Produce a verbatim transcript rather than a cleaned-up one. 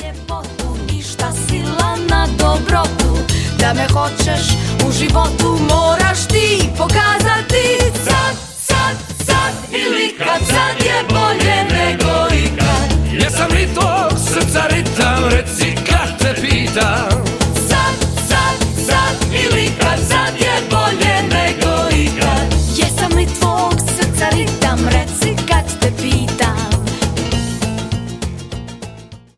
ljepotu, ništa sila na dobrotu, da me hoćeš u životu moj.